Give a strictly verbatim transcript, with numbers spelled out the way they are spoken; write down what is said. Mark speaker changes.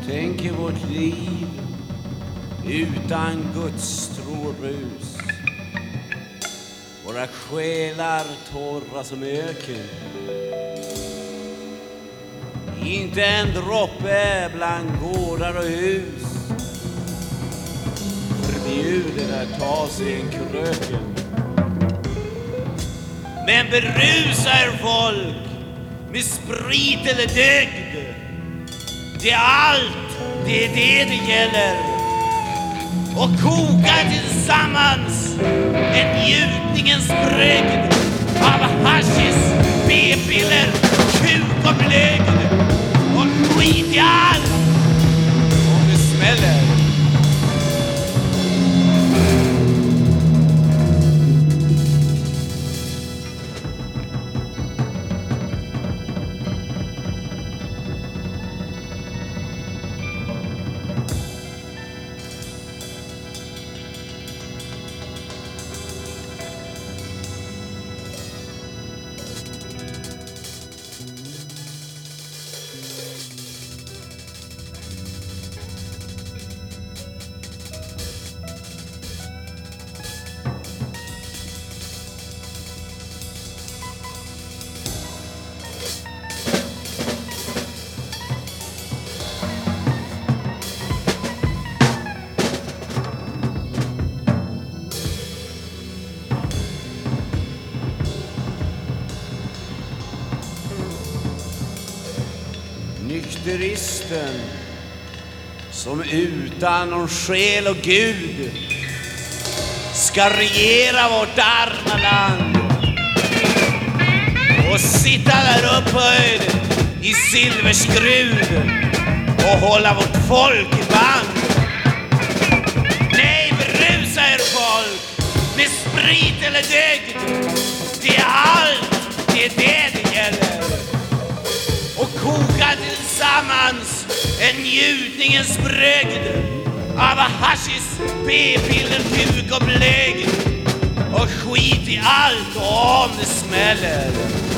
Speaker 1: Tänk i vårt liv utan gudstro och rus, våra själar torra som öken. Inte en droppe bland gårdar och hus, förbjuder att ta sig en kröken. Men berusa er folk med sprit eller dygd, det är allt, det är det det gäller. Och koka tillsammans en njutningens brygd av hashis, b-piller, kuk och blygd. Och skit i allt om det smäller. Nykteristen som utan någon själ och Gud ska regera vårt arma land och sitta där upphöjd i silverskrud och hålla vårt folk i band. Nej, berusa er folk med sprit eller dygd, det är allt, det är det det gäller. Och koka tillsammans en njutningens brygd av hashis, b-piller, kuk och blygd. Och skit i allt om det smäller.